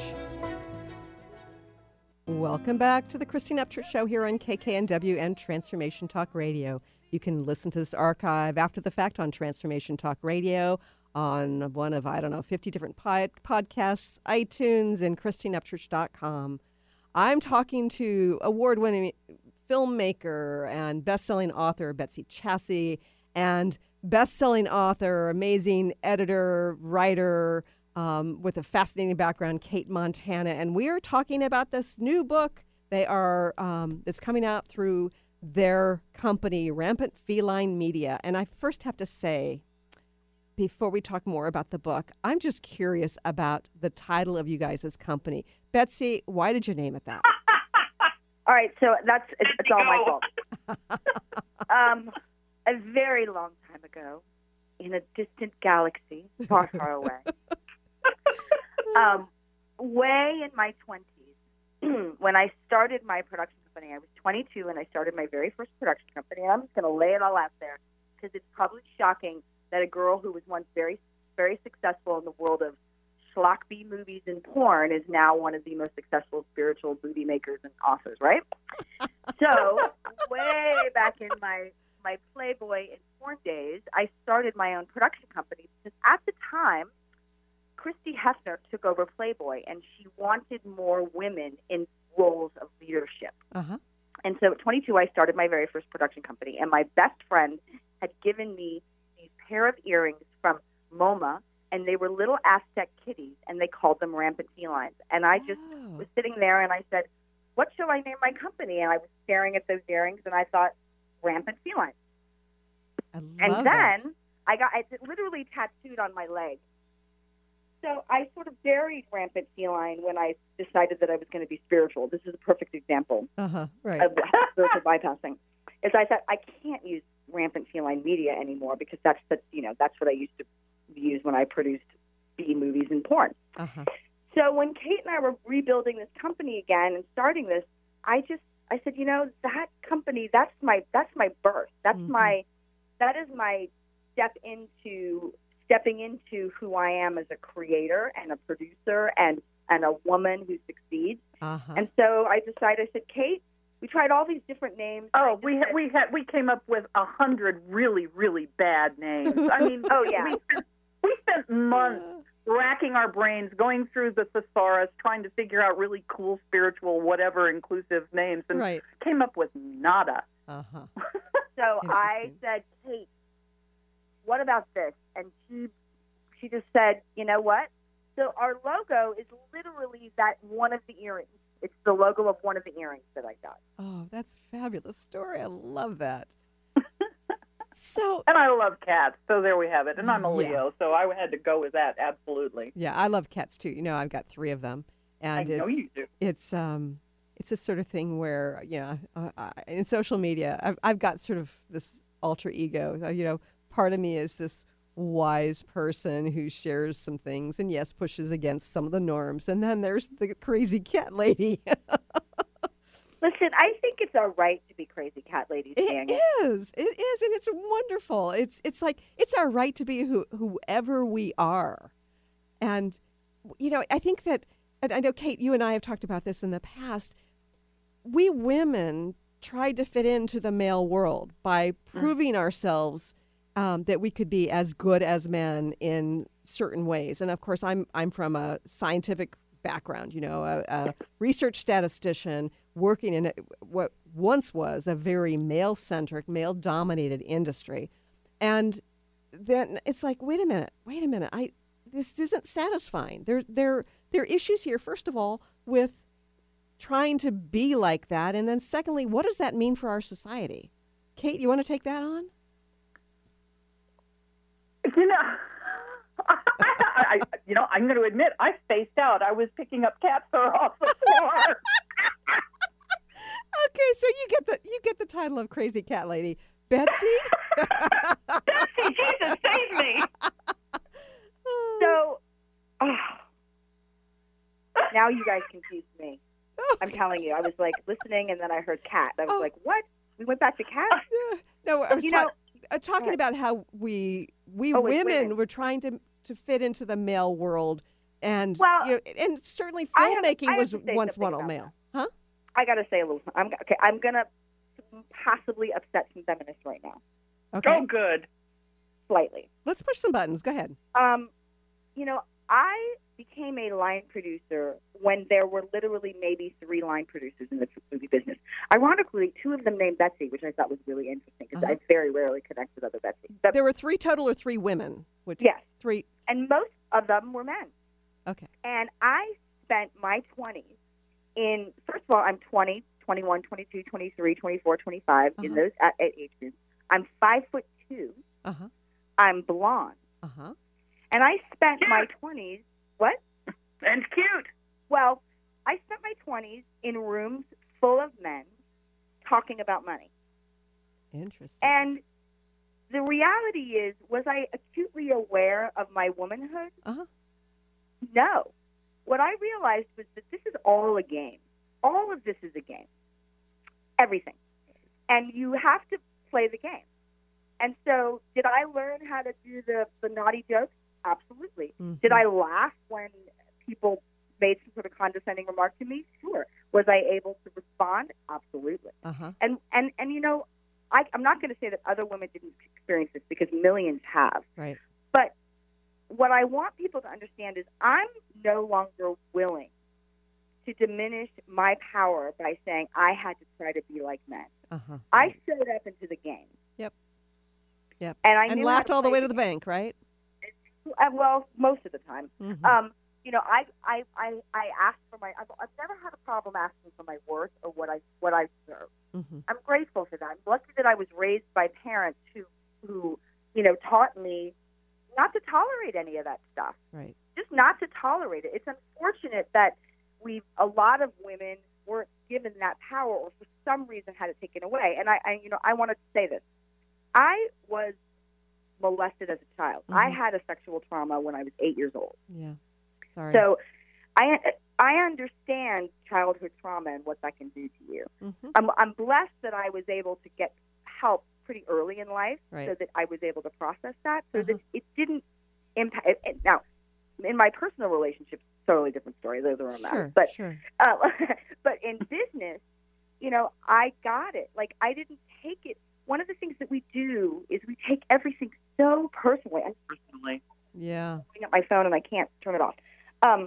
Welcome back to the Christine Upchurch Show here on K K N W and Transformation Talk Radio. You can listen to this archive after the fact on Transformation Talk Radio, on one of, I don't know, fifty different pod- podcasts, iTunes, and christine upchurch dot com. I'm talking to award-winning filmmaker and best-selling author Betsy Chasse, and best-selling author, amazing editor, writer, um, with a fascinating background, Kate Montana. And we are talking about this new book they are um, that's coming out through their company, Rampant Feline Media. And I first have to say, before we talk more about the book, I'm just curious about the title of you guys' company. Betsy, why did you name it that? All right, so that's it's, it's all my fault. um, a very long time ago, in a distant galaxy, far, far away, um, way in my twenties, when I started my production company, I was twenty-two, and I started my very first production company. And I'm just going to lay it all out there because it's probably shocking that a girl who was once very, very successful in the world of schlock B movies and porn is now one of the most successful spiritual movie makers and authors, right? So way back in my, my Playboy and porn days, I started my own production company because at the time, Christy Hefner took over Playboy, and she wanted more women in roles of leadership. Uh-huh. And so at twenty-two, I started my very first production company, and my best friend had given me these pair of earrings from MoMA, and they were little Aztec kitties, and they called them Rampant Felines. And I just Oh. was sitting there, and I said, what shall I name my company? And I was staring at those earrings, and I thought, Rampant Felines. I love And then that. I got it's literally tattooed on my leg. So I sort of buried Rampant Feline when I decided that I was going to be spiritual. This is a perfect example Uh-huh, right. of spiritual bypassing. Is I said I can't use Rampant Feline Media anymore because that's the, you know that's what I used to use when I produced B movies and porn. Uh-huh. So when Kate and I were rebuilding this company again and starting this, I just I said, you know, that company, that's my that's my birth. That's Mhm. my that is my step into stepping into who I am as a creator and a producer and and a woman who succeeds. Uh-huh. And so I decided, I said, Kate, we tried all these different names. Oh, we ha- we had we came up with a hundred really really bad names. I mean, Oh, yeah. we spent, we spent months racking our brains, going through the thesaurus, trying to figure out really cool, spiritual, whatever inclusive names, and Right. came up with nada. Uh-huh. So I Interesting. said, Kate, what about this? And she she just said, you know what? So our logo is literally that one of the earrings. It's the logo of one of the earrings that I got. Oh, that's a fabulous story. I love that. So, And I love cats, so there we have it. And I'm a Yeah. Leo, so I had to go with that, absolutely. yeah, I love cats too. You know, I've got three of them. And I know it's, you do. it's um it's a sort of thing where, you know, uh, uh, in social media, I've, I've got sort of this alter ego. Uh, You know, part of me is this wise person who shares some things and, yes, pushes against some of the norms. And then there's the crazy cat lady. Listen, I think it's our right to be crazy cat ladies saying It it. is. It is, and it's wonderful. It's it's like it's our right to be who, whoever we are, and you know I think that, and I know Kate, you and I have talked about this in the past. We women tried to fit into the male world by proving ourselves um, that we could be as good as men in certain ways, and of course, I'm I'm from a scientific background, you know, a, a research statistician working in a, what once was a very male-centric, male-dominated industry. And then it's like, wait a minute, wait a minute, I this isn't satisfying. There, there, there are issues here, first of all, with trying to be like that. And then secondly, what does that mean for our society? Kate, you want to take that on? You know, I, I, you know, I'm going to admit I spaced out. I was picking up cat fur off the floor. Okay, so you get the you get the title of Crazy Cat Lady. Betsy? Betsy, Jesus, save me! So oh, now you guys confused me. I'm telling you, I was like listening, and then I heard cat. I was Oh. like, what? We went back to cat? No, I was You ta- know- uh, talking What? about how we we Oh, as women, women. were trying to to fit into the male world, and Well, you know, and certainly I have- filmmaking I have was to say once something one all about male, huh? I got to say a little. I'm okay. I'm gonna possibly upset some feminists right now, Okay, Oh, good. slightly. let's push some buttons. Go ahead. Um, you know, I became a line producer when there were literally maybe three line producers in the movie business. Ironically, two of them named Betsy, which I thought was really interesting because Uh-huh. I very rarely connect with other Betsy. But There were three total or three women? Which, yes, Three. and most of them were men. Okay. And I spent my twenties in, first of all, I'm twenty, twenty-one, twenty-two, twenty-three, twenty-four, twenty-five, in Uh-huh. those at, at age groups. I'm five foot two. Uh-huh. I'm blonde. Uh-huh. And I spent Cute. my twenties, what? And cute. Well, I spent my twenties in rooms full of men talking about money. Interesting. And the reality is, was I acutely aware of my womanhood? Uh-huh. No. What I realized was that this is all a game. All of this is a game. Everything. And you have to play the game. And so, did I learn how to do the, the naughty jokes? Absolutely. Mhm. Did I laugh when people made some sort of condescending remark to me? Sure. Was I able to respond? Absolutely. Uh-huh. And and and you know, I, I'm not going to say that other women didn't experience this because millions have. Right. But what I want people to understand is I'm no longer willing to diminish my power by saying I had to try to be like men. Uh-huh. I showed up into the game. Yep. Yep. And I And knew how laughed to all the play way to the bank, right? Uh, well, most of the time. Mhm. Um, you know, I, I, I, I asked for my. I've, I've never had a problem asking for my worth or what I what I deserve. Mm-hmm. I'm grateful for that. I'm lucky that I was raised by parents who, who, you know, taught me not to tolerate any of that stuff. Right. Just not to tolerate it. It's unfortunate that we, a lot of women weren't given that power, or for some reason had it taken away. And I, I you know, I wanted to say this. I was molested as a child. I Mhm. had a sexual trauma when I was eight years old. Yeah. Sorry. So I I understand childhood trauma and what that can do to you. Mhm. I'm, I'm blessed that I was able to get help pretty early in life Right. so that I was able to process that, so Uh-huh. that it didn't impact. It, it- now, in my personal relationships, totally different story. Those are Sure. matters. But Sure. uh, but in business, you know, I got it. Like, I didn't take it. One of the things that we do is we take everything so personally. I'm Personally. Yeah. picking up my phone and I can't turn it off. Um,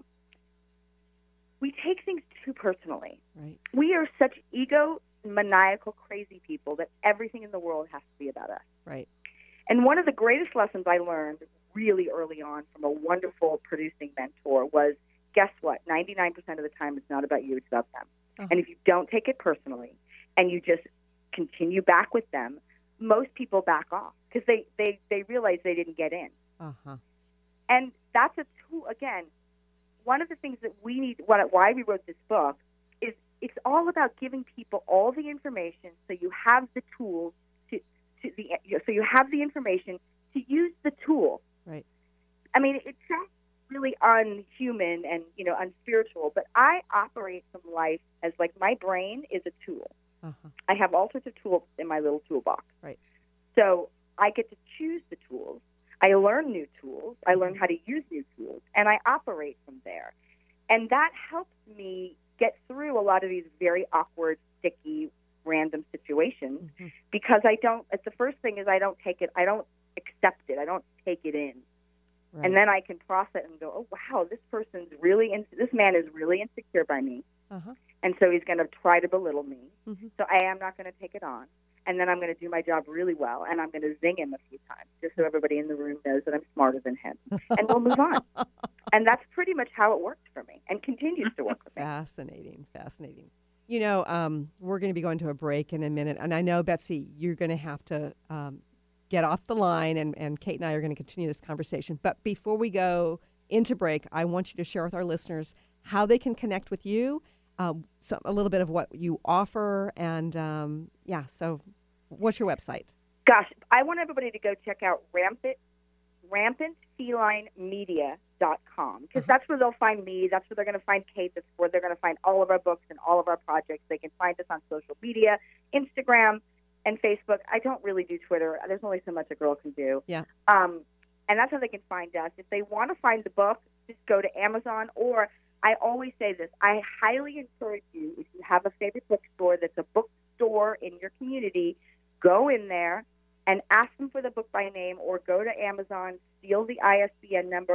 we take things too personally. Right. We are such ego maniacal, crazy people that everything in the world has to be about us. Right. And one of the greatest lessons I learned really early on from a wonderful producing mentor was, guess what? ninety-nine percent of the time it's not about you, it's about them. Uh-huh. And if you don't take it personally and you just continue back with them, most people back off because they, they, they realize they didn't get in. Uh-huh. And that's a tool, again, one of the things that we need, what, why we wrote this book, is it's all about giving people all the information so you have the tools to, to the, so you have the information to use the tool. Right. I mean, it sounds really unhuman and, you know, unspiritual, but I operate from life as like my brain is a tool. Uh-huh. I have all sorts of tools in my little toolbox. Right. So I get to choose the tools. I learn new tools. I learn how to use new tools, and I operate from there. And that helps me get through a lot of these very awkward, sticky, random situations Mhm. because I don't, it's the first thing is I don't take it, I don't accept it, I don't take it in. Right. And then I can process it and go, oh, wow, this person's really, in, this man is really insecure by me. Uh-huh. And so he's going to try to belittle me. Mhm. So I am not going to take it on. And then I'm going to do my job really well, and I'm going to zing him a few times just so everybody in the room knows that I'm smarter than him. And we'll move on. And that's pretty much how it worked for me and continues to work for me. Fascinating, fascinating. You know, um, we're going to be going to a break in a minute, and I know, Betsy, you're going to have to um, get off the line, and, and Kate and I are going to continue this conversation. But before we go into break, I want you to share with our listeners how they can connect with you, um, some, a little bit of what you offer, and um, yeah, so what's your website? Gosh, I want everybody to go check out rampant, rampant feline media dot com because Uh-huh. that's where they'll find me. That's where they're going to find Kate. That's where they're going to find all of our books and all of our projects. They can find us on social media, Instagram and Facebook. I don't really do Twitter. There's only so much a girl can do. Yeah. Um, and that's how they can find us. If they want to find the book, just go to Amazon. Or I always say this, I highly encourage you, if you have a favorite bookstore that's a bookstore in your community, go in there and ask them for the book by name, or go to Amazon, steal the I S B N number,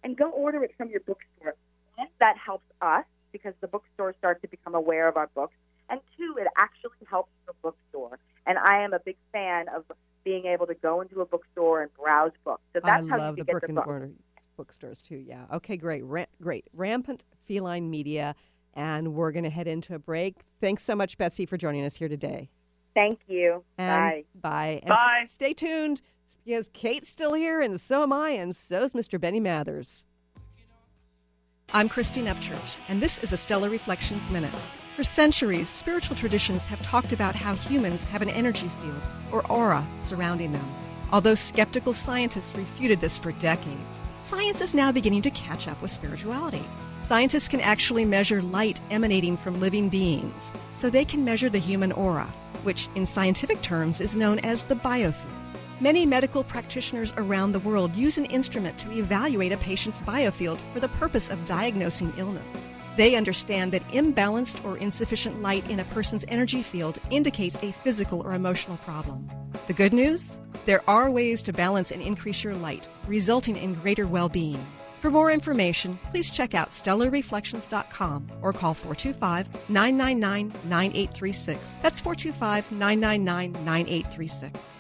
and go order it from your bookstore. One, that helps us because the bookstores start to become aware of our books. And two, it actually helps the bookstore. And I am a big fan of being able to go into a bookstore and browse books. So that's I how love you the get brick the and book. mortar bookstores too. Yeah. Okay, great. Ra- great. Rampant Feline Media. And we're going to head into a break. Thanks so much, Betsy, for joining us here today. Thank you. And Bye. Bye. And Bye. s- stay tuned because Kate's still here, and so am I, and so's Mister Benny Mathers. I'm Christine Upchurch, and this is a Stellar Reflections Minute. For centuries, spiritual traditions have talked about how humans have an energy field, or aura, surrounding them. Although skeptical scientists refuted this for decades, science is now beginning to catch up with spirituality. Scientists can actually measure light emanating from living beings, so they can measure the human aura, which in scientific terms is known as the biofield. Many medical practitioners around the world use an instrument to evaluate a patient's biofield for the purpose of diagnosing illness. They understand that imbalanced or insufficient light in a person's energy field indicates a physical or emotional problem. The good news? There are ways to balance and increase your light, resulting in greater well-being. For more information, please check out stellar reflections dot com or call four two five, nine nine nine, nine eight three six. That's four two five, nine nine nine, nine eight three six.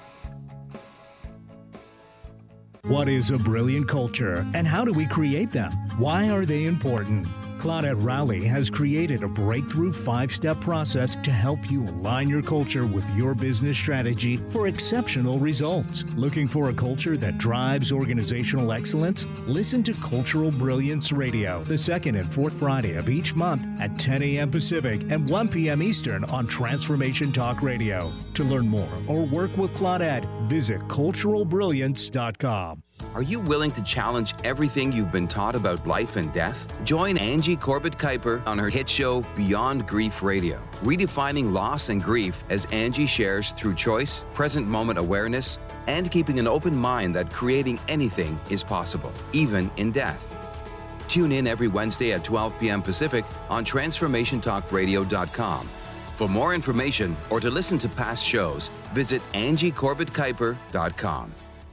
What is a brilliant culture, and how do we create them? Why are they important? Claudette Rowley has created a breakthrough five-step process to help you align your culture with your business strategy for exceptional results. Looking for a culture that drives organizational excellence? Listen to Cultural Brilliance Radio, the second and fourth Friday of each month at ten a.m. Pacific and one p.m. Eastern on Transformation Talk Radio. To learn more or work with Claudette, visit cultural brilliance dot com. Are you willing to challenge everything you've been taught about life and death? Join Angie Corbett-Kuiper on her hit show Beyond Grief Radio, redefining loss and grief as Angie shares through choice, present moment awareness, and keeping an open mind that creating anything is possible, even in death. Tune in every Wednesday at twelve p.m. Pacific on transformation talk radio dot com. For more information or to listen to past shows, visit angie corbett kuiper dot com.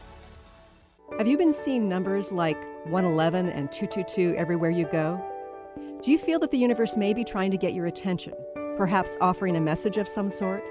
Have you been seeing numbers like one eleven and two two two everywhere you go? Do you feel that the universe may be trying to get your attention, perhaps offering a message of some sort?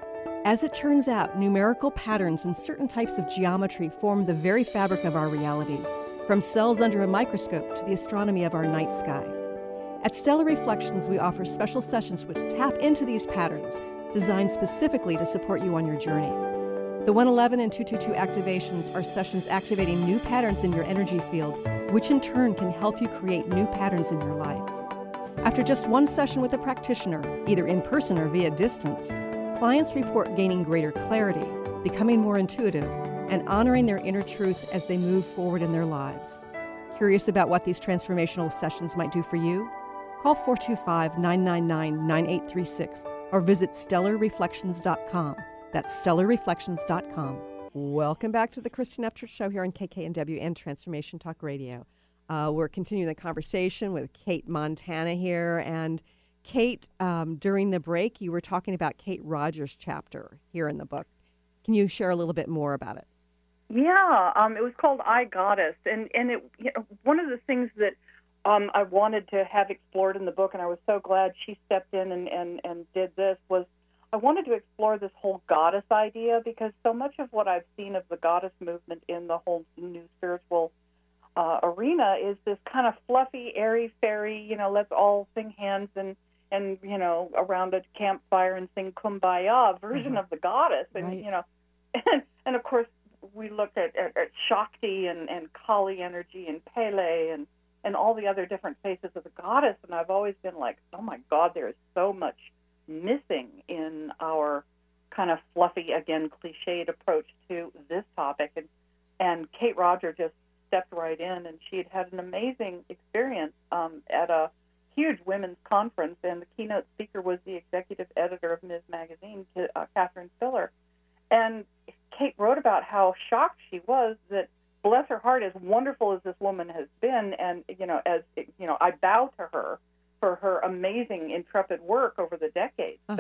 As it turns out, numerical patterns and certain types of geometry form the very fabric of our reality, from cells under a microscope to the astronomy of our night sky. At Stellar Reflections, we offer special sessions which tap into these patterns, designed specifically to support you on your journey. The one eleven and two two two activations are sessions activating new patterns in your energy field, which in turn can help you create new patterns in your life. After just one session with a practitioner, either in person or via distance, clients report gaining greater clarity, becoming more intuitive, and honoring their inner truth as they move forward in their lives. Curious about what these transformational sessions might do for you? Call four two five, nine nine nine, nine eight three six or visit stellar reflections dot com. That's stellar reflections dot com. Welcome back to the Christine Upchurch Show here on K K N W and Transformation Talk Radio. Uh, we're continuing the conversation with Kate Montana here. And Kate, um, during the break, you were talking about Kate Rogers' chapter here in the book. Can you share a little bit more about it? Yeah, um, it was called I Goddess, and and it you know, one of the things that um, I wanted to have explored in the book, and I was so glad she stepped in and, and, and did this, was I wanted to explore this whole goddess idea, because so much of what I've seen of the goddess movement in the whole new spiritual uh, arena is this kind of fluffy, airy-fairy, you know, let's all sing hands and, and you know, around a campfire and sing Kumbaya version mm-hmm. of the goddess. And, right. you know, and, and of course, we looked at, at, at Shakti and, and Kali energy and Pele and, and all the other different faces of the goddess, and I've always been like, oh, my God, there is so much missing in our kind of fluffy, again, cliched approach to this topic. And, and Kate Roger just stepped right in, and she had had an amazing experience um, at a huge women's conference, and the keynote speaker was the executive editor of Miz Magazine, uh, Catherine Spiller. And Kate wrote about how shocked she was that, bless her heart, as wonderful as this woman has been, and, you know, as, you know, I bow to her for her amazing, intrepid work over the decades. Uh-huh. But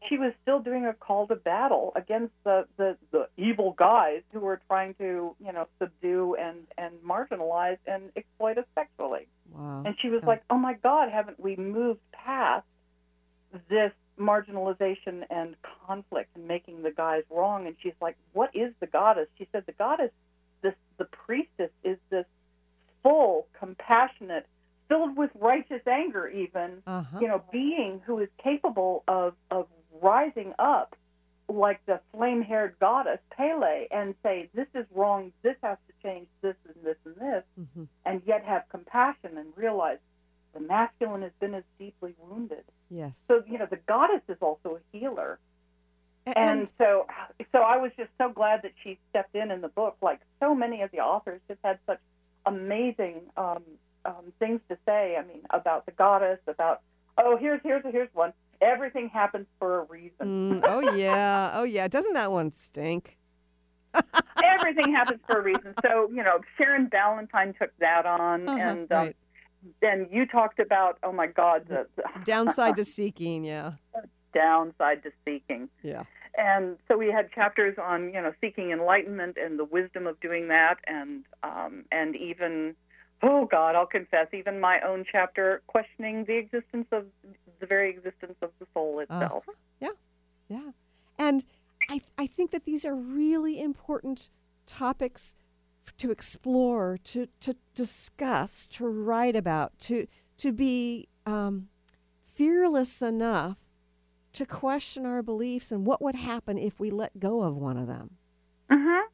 she was still doing a call to battle against the, the, the evil guys who were trying to, you know, subdue and, and marginalize and exploit us sexually. Wow. And she was Yeah. like, oh, my God, haven't we moved past this marginalization and conflict and making the guys wrong? And she's like, what is the goddess? She said the goddess, this, the priestess, is this full, compassionate, filled with righteous anger even, Uh-huh. you know, being who is capable of, of rising up like the flame-haired goddess Pele and say, this is wrong, this has to change, this and this and this, Mm-hmm. and yet have compassion and realize the masculine has been as deeply wounded. Yes. So, you know, the goddess is also a healer. And, And so so I was just so glad that she stepped in in the book. Like so many of the authors just had such amazing um, um, things to say, I mean, about the goddess, about, oh, here's, here's, here's one. Everything happens for a reason. Mm, oh, yeah. Oh, yeah. Doesn't that one stink? Everything happens for a reason. So, you know, Sharon Ballantyne took that on. Uh-huh, and um, right. then you talked about, oh, my God, the, the Downside to seeking, yeah. downside to seeking. Yeah. And so we had chapters on, you know, seeking enlightenment and the wisdom of doing that, and um, and even, oh God, I'll confess, even my own chapter questioning the existence of the very existence of the soul itself. Uh-huh. Yeah, yeah. And I I think that these are really important topics f- to explore, to to discuss, to write about, to to be um, fearless enough to question our beliefs and what would happen if we let go of one of them. Mm-hmm.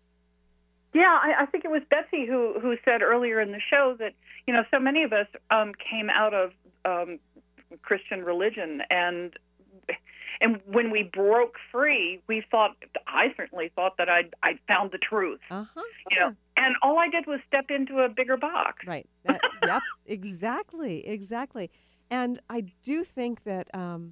Yeah, I, I think it was Betsy who, who said earlier in the show that, you know, so many of us um, came out of um, Christian religion, and and when we broke free, we thought, I certainly thought that I'd, I'd found the truth. Uh-huh. You know, and all I did was step into a bigger box. Right. That, yep, exactly, exactly. And I do think that um,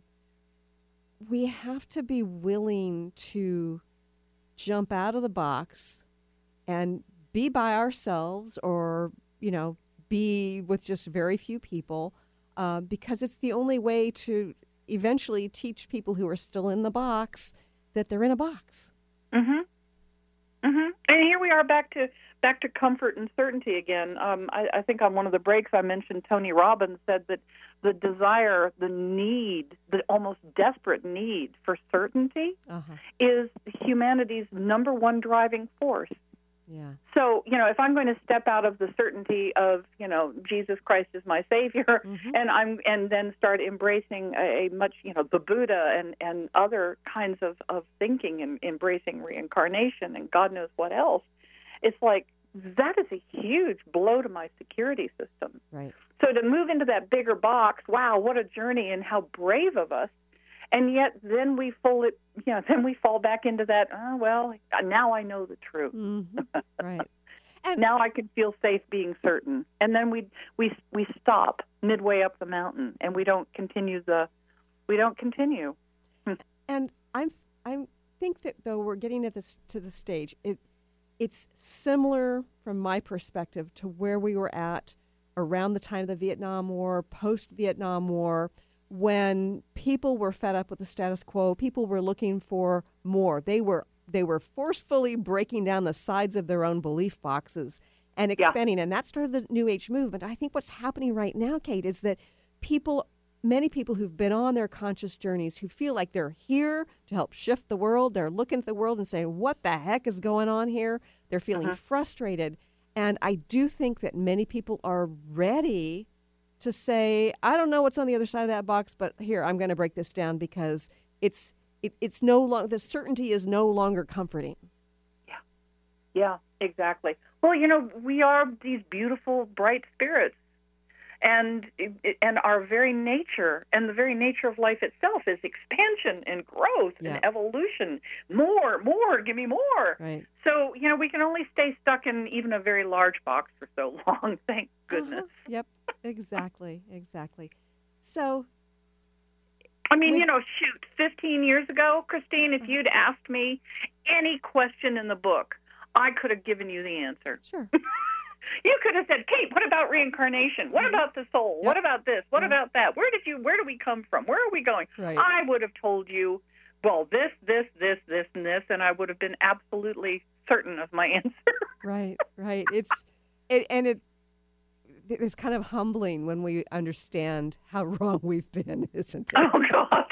we have to be willing to jump out of the box and be by ourselves, or, you know, be with just very few people, uh, because it's the only way to eventually teach people who are still in the box that they're in a box. Mm-hmm. Mm-hmm. And here we are back to back to comfort and certainty again. Um, I, I think on one of the breaks I mentioned Tony Robbins said that the desire, the need, the almost desperate need for certainty Uh-huh. is humanity's number one driving force. Yeah. So, you know, if I'm going to step out of the certainty of, you know, Jesus Christ is my Savior, Mhm. and I'm and then start embracing a, a much, you know, the Buddha and, and other kinds of, of thinking and embracing reincarnation and God knows what else, it's like that is a huge blow to my security system. Right. So to move into that bigger box, wow, what a journey, and how brave of us. And yet then we fall it, you know, then we fall back into that, oh, well, now I know the truth. Mm-hmm. Right. And now I can feel safe being certain. And then we we we stop midway up the mountain, and we don't continue the we don't continue. And I'm I think that though we're getting at this to the stage, it it's similar from my perspective to where we were at around the time of the Vietnam War, post Vietnam War, when people were fed up with the status quo. People were looking for more. They were they were forcefully breaking down the sides of their own belief boxes and expanding. Yeah. And that started the New Age movement. I think what's happening right now, Kate, is that people, many people who've been on their conscious journeys, who feel like they're here to help shift the world, they're looking at the world and saying, what the heck is going on here? They're feeling uh-huh. frustrated. And I do think that many people are ready to say, I don't know what's on the other side of that box, but here, I'm going to break this down because it's it, it's no longer, the certainty is no longer comforting. Yeah, yeah, exactly. Well, you know, we are these beautiful, bright spirits, and and our very nature and the very nature of life itself is expansion and growth yeah. and evolution. More, more, give me more. Right. So, you know, we can only stay stuck in even a very large box for so long. Thank goodness. Uh-huh. Yep. Exactly, exactly. So, I mean, with, you know, shoot, fifteen years ago, Christine, if you'd asked me any question in the book, I could have given you the answer. Sure. You could have said, Kate, what about reincarnation? What about the soul? Yep. What about this? What Yep. about that? Where did you? Where do we come from? Where are we going? Right. I would have told you, well, this, this, this, this, and this, and I would have been absolutely certain of my answer. Right, right. It's it, and it it's kind of humbling when we understand how wrong we've been, isn't it? Oh God.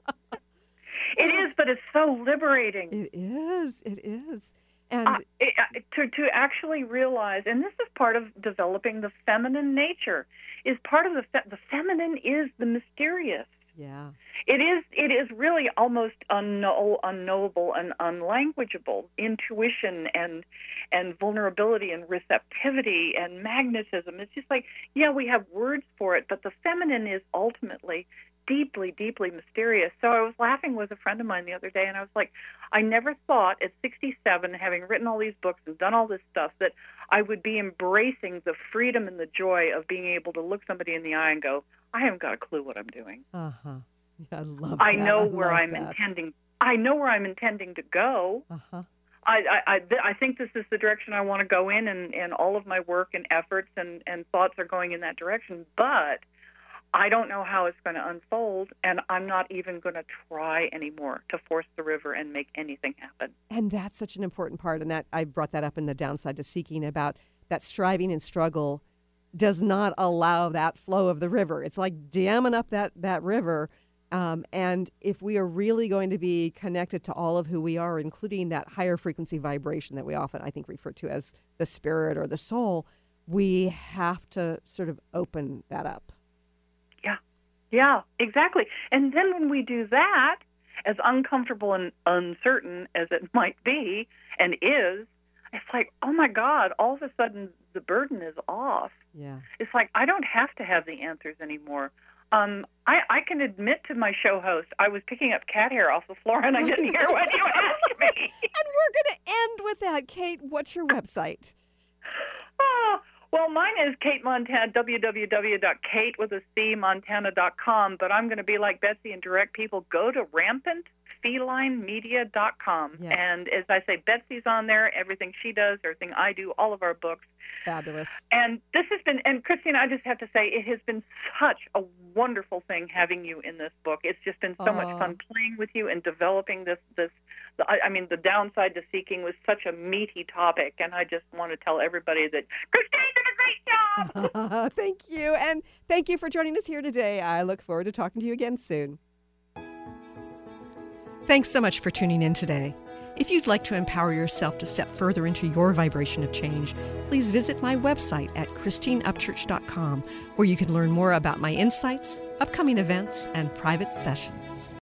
It is, but it's so liberating. It is. It is. And uh, it, uh, to to actually realize, and this is part of developing the feminine nature, is part of the fe- the feminine is the mysterious. yeah. It is it is really almost unknow, unknowable and unlanguageable. Intuition and and vulnerability and receptivity and magnetism. It's just like, yeah, we have words for it, but the feminine is ultimately deeply, deeply mysterious. So I was laughing with a friend of mine the other day, and I was like, I never thought at sixty-seven, having written all these books and done all this stuff, that I would be embracing the freedom and the joy of being able to look somebody in the eye and go, I haven't got a clue what I'm doing. Uh-huh. Yeah, I love I that. know where love I'm that. intending. I know where I'm intending to go. Uh-huh. I, I, I, th- I think this is the direction I want to go in, and, and all of my work and efforts and, and thoughts are going in that direction. But I don't know how it's going to unfold, and I'm not even going to try anymore to force the river and make anything happen. And that's such an important part, and that I brought that up in the Downside to Seeking about that striving and struggle does not allow that flow of the river. It's like damming up that, that river. Um, and if we are really going to be connected to all of who we are, including that higher frequency vibration that we often, I think, refer to as the spirit or the soul, we have to sort of open that up. Yeah, yeah, exactly. And then when we do that, as uncomfortable and uncertain as it might be and is, it's like, oh my God, all of a sudden the burden is off. Yeah. It's like, I don't have to have the answers anymore. Um, I, I can admit to my show host, I was picking up cat hair off the floor and I didn't hear what you asked me. And we're going to end with that. Kate, what's your website? Oh, well, mine is Kate Montana, w w w dot kate with a C, Montana dot com, but I'm going to be like Betsy and direct people. Go to rampant feline media dot com. Yeah. And as I say, Betsy's on there, everything she does, everything I do, all of our books. Fabulous. And this has been, and Christine, I just have to say, it has been such a wonderful thing having you in this book. It's just been so Aww. much fun playing with you and developing this, this, the, I, I mean, the Downside to Seeking was such a meaty topic, and I just want to tell everybody that Christine did a great job! Thank you. And thank you for joining us here today. I look forward to talking to you again soon. Thanks so much for tuning in today. If you'd like to empower yourself to step further into your vibration of change, please visit my website at christine upchurch dot com, where you can learn more about my insights, upcoming events, and private sessions.